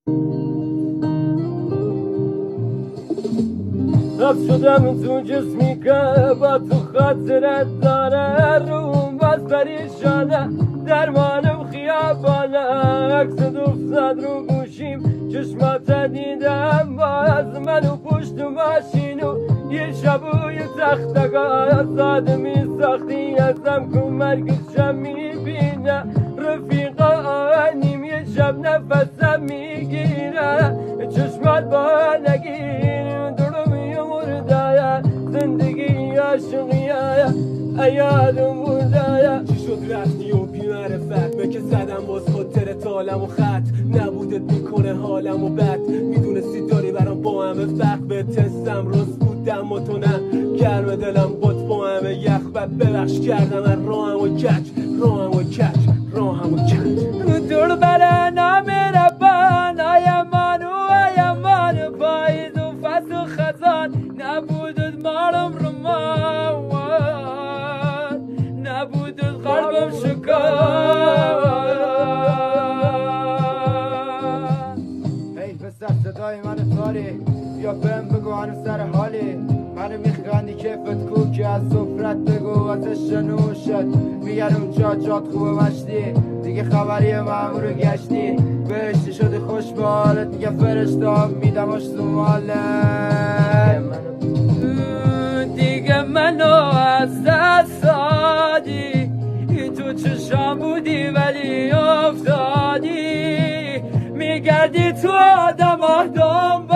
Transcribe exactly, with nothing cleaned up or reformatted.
حبس شدم تو جسمی که با تو خاطرت داره، روم باز پریشانه، درمانم خیابانه، عکست افتاد رو گوشیم، چشمات دیدم باز منو پشت ماشین و یه شبوی تختگاه آدمی ساختی ازم که مرگشم میبینه، رفیقا آنیم یه شب نفسم میگیره، چشمات با نگیر درمی مرده، زندگی عاشقیه ایادم مرده. چی شد رفتی و بی معرفت من که زدم باز خاطر تالم و خط نبودت میکنه حالم و بد، میدونستی داری برام با همه فرق، به تستم راست بودم و تو نه، گرم دلم بات با همه یخ، بد ببخش کردم من راهم و کچ راهم و کچ راهم و کچ دور بله نام ربان آیمان و آیمان، پاییز و فصل و خزان نبودت مارم رمان، نبودت قلبم شکان. هی پسر صدای من تاری بیا بهم بگو هنو سر حالی، منو میخندی کیفت کو که از سفرت بگو ازش نوشت، میگن اونجا جات خوبه مشتی دیگه خبری مامو رو گشتی، بهشتی شدی خوش به حالت میگه فرشتام میدمش تو مالت، دیگه منو از دست دادی، تو چشام بودی ولی افتادی، میگردی تو آدم آدم